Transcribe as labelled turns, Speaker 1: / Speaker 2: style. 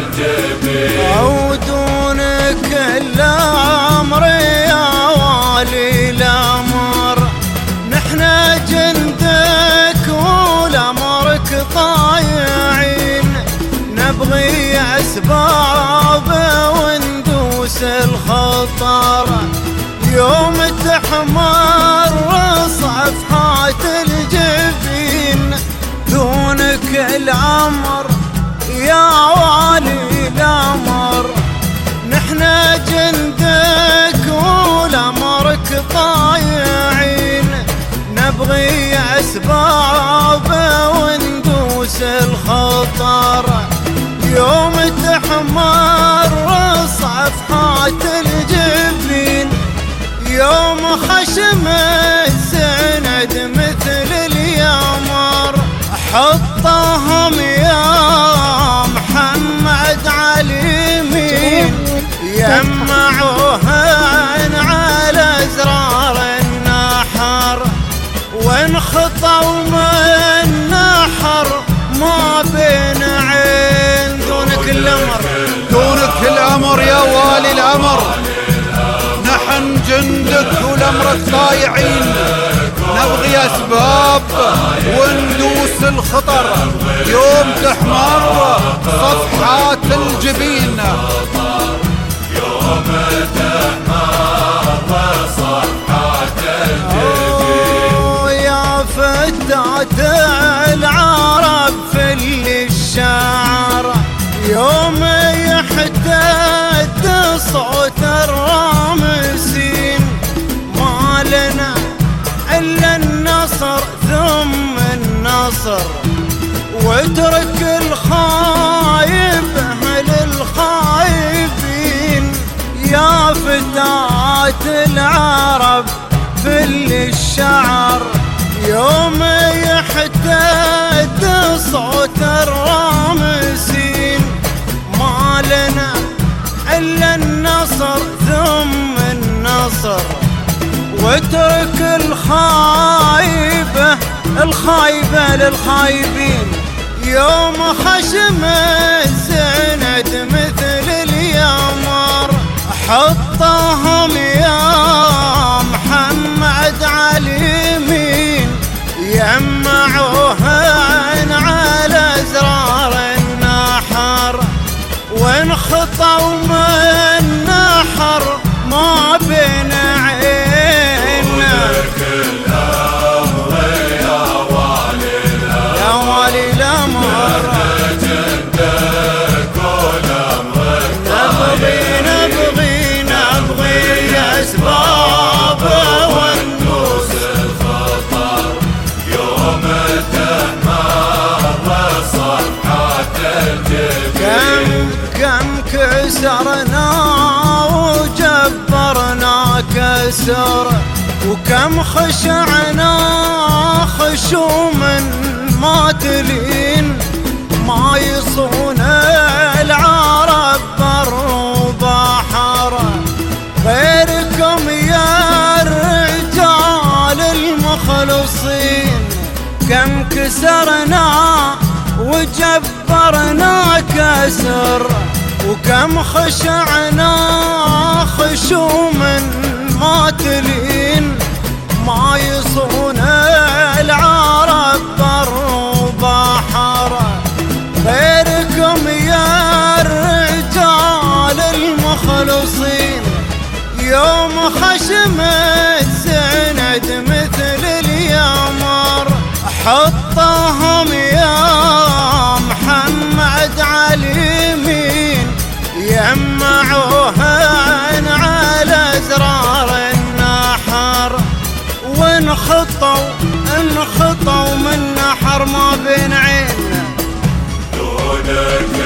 Speaker 1: الجبين
Speaker 2: ودونك الأمر يا والي الأمر، نحنا جندك ولأمرك طايعين، نبغي أسباب وندوس الخطر، يوم تحمر صفحات الجبين، دونك الأمر يا والي الأمر، نحنا جندك ولأمرك طايعين، نبغي أسباب وندوس الخطر، يوم تحمر صفحات الجبين، يوم خشم السند مثل اليمر، حطهم يا محمد على اليمين، يمعوهن على أزرار النحر، وانخطوا من نحر ما بين عين، دونك الأمر
Speaker 3: دونك الأمر يا والي الأمر، نحن جندك ولأمرك طايعين، نبغي أسباب وندوس الخطر، يوم تحمر صفحات الجبين،
Speaker 1: يوم تحمر صفحات الجبين،
Speaker 2: يا فتاة العرب في الشعر، يوم يحتد صوت الرامسين، ما لنا إلا النصر ثم النصر، واترك الخايب للخايبين، يا فتاة العرب في الشعر، يوم يحتد صوت الرامسين، ما لنا إلا النصر ثم النصر، واترك الخايبة للخايبين، يوم خشم السند مثل اليمر، حطهم يا محمد على اليمين، يمعوهن على أزرار النحر، وانخطوا من نحر ما بين عين،
Speaker 1: دونك الأمر يا والي
Speaker 2: الأمر،
Speaker 1: جندك ولأمرك
Speaker 2: نبغي أسباب
Speaker 1: وندوس الخطر، يوم تحمر صفحات الجبين،
Speaker 2: كم كسرنا وجبرنا كسر، وكم خشعنا خشوم ما تلين، ما يصون العرب بر وبحر، غيركم يا الرجال المخلصين، كم كسرنا وجبرنا كسر، وكم خشعنا خشوم ما تلين، ما يصون العرب بر وبحر، غيركم يا الرجال المخلصين، يوم خشم السند مثل اليمر، حطهم يا محمد على اليمين، يمعوهن على أزرار النحر، وانخطوا من نحر ما بين عين،
Speaker 1: دونك